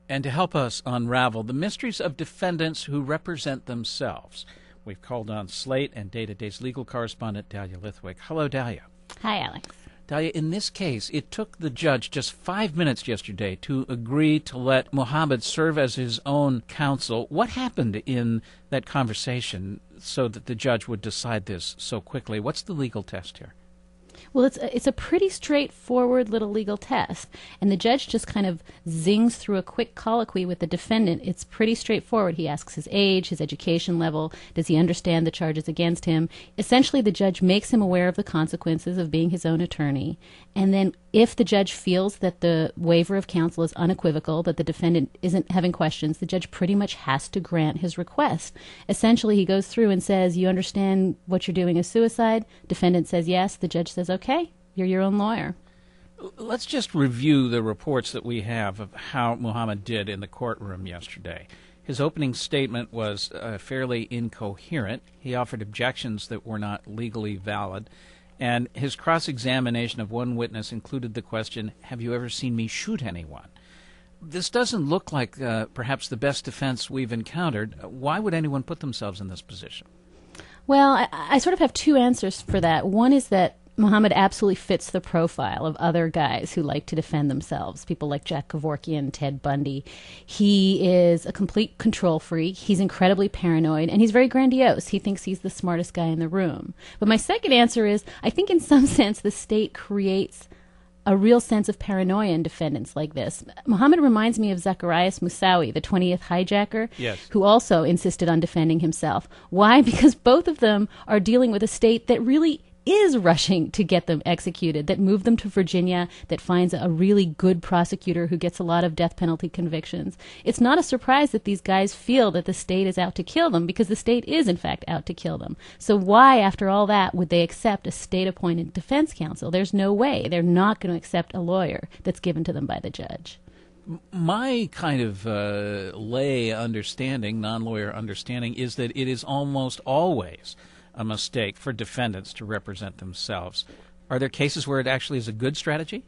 And to help us unravel the mysteries of defendants who represent themselves, we've called on Slate and Day-to-Day's legal correspondent Dahlia Lithwick. Hello, Dahlia. Hi, Alex. Dahlia, in this case, it took the judge just 5 minutes yesterday to agree to let Muhammad serve as his own counsel. What happened in that conversation so that the judge would decide this so quickly? What's the legal test here? Well, it's a pretty straightforward little legal test, and the judge just kind of zings through a quick colloquy with the defendant. It's pretty straightforward. He asks his age, his education level, does he understand the charges against him? Essentially, the judge makes him aware of the consequences of being his own attorney, and then if the judge feels that the waiver of counsel is unequivocal, that the defendant isn't having questions, the judge pretty much has to grant his request. Essentially, he goes through and says, you understand what you're doing is suicide? Defendant says yes. The judge says, okay, you're your own lawyer. Let's just review the reports that we have of how Muhammad did in the courtroom yesterday. His opening statement was fairly incoherent. He offered objections that were not legally valid. And his cross-examination of one witness included the question, have you ever seen me shoot anyone? This doesn't look like perhaps the best defense we've encountered. Why would anyone put themselves in this position? Well, I sort of have two answers for that. One is that Muhammad absolutely fits the profile of other guys who like to defend themselves, people like Jack Kevorkian, Ted Bundy. He is a complete control freak. He's incredibly paranoid, and he's very grandiose. He thinks he's the smartest guy in the room. But my second answer is, I think in some sense the state creates a real sense of paranoia in defendants like this. Muhammad reminds me of Zacarias Moussaoui, the 20th hijacker, yes, who also insisted on defending himself. Why? Because both of them are dealing with a state that really is rushing to get them executed, that moved them to Virginia, that finds a really good prosecutor who gets a lot of death penalty convictions. It's not a surprise that these guys feel that the state is out to kill them, because the state is, in fact, out to kill them. So why, after all that, would they accept a state-appointed defense counsel? There's no way. They're not going to accept a lawyer that's given to them by the judge. My kind of lay understanding, non-lawyer understanding, is that it is almost always a mistake for defendants to represent themselves. Are there cases where it actually is a good strategy?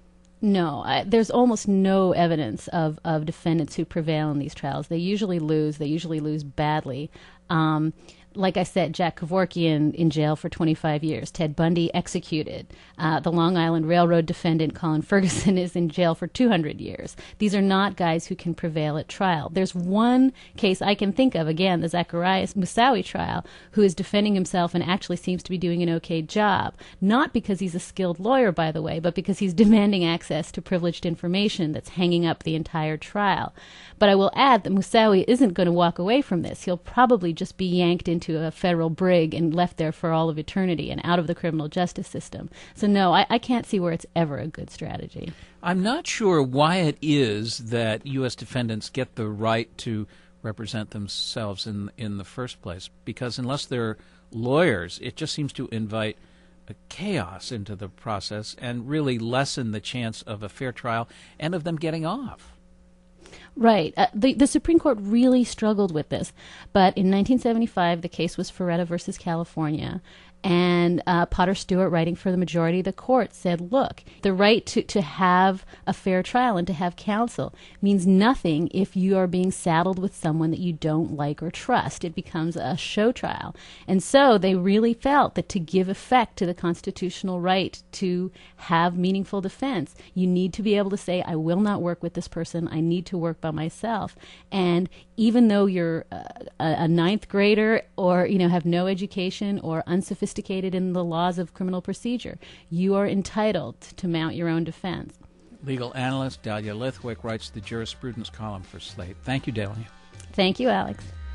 No, there's almost no evidence of defendants who prevail in these trials. They usually lose. They usually lose badly. Like I said, Jack Kevorkian in jail for 25 years. Ted Bundy executed. The Long Island Railroad defendant Colin Ferguson is in jail for 200 years. These are not guys who can prevail at trial. There's one case I can think of, again, the Zacarias Moussaoui trial, who is defending himself and actually seems to be doing an okay job. Not because he's a skilled lawyer, by the way, but because he's demanding access to privileged information that's hanging up the entire trial. But I will add that Moussaoui isn't going to walk away from this. He'll probably just be yanked into a federal brig and left there for all of eternity and out of the criminal justice system. So no, I can't see where it's ever a good strategy. I'm not sure why it is that U.S. defendants get the right to represent themselves in the first place, because unless they're lawyers, it just seems to invite a chaos into the process and really lessen the chance of a fair trial and of them getting off. Right. The Supreme Court really struggled with this. But in 1975, the case was Ferretta versus California. And Potter Stewart, writing for the majority of the court, said, look, the right to have a fair trial and to have counsel means nothing if you are being saddled with someone that you don't like or trust. It becomes a show trial. And so they really felt that to give effect to the constitutional right to have meaningful defense, you need to be able to say, I will not work with this person. I need to work by myself. And even though you're a ninth grader or have no education or unsophisticated in the laws of criminal procedure, you are entitled to mount your own defense. Legal analyst Dahlia Lithwick writes the jurisprudence column for Slate. Thank you, Dahlia. Thank you, Alex.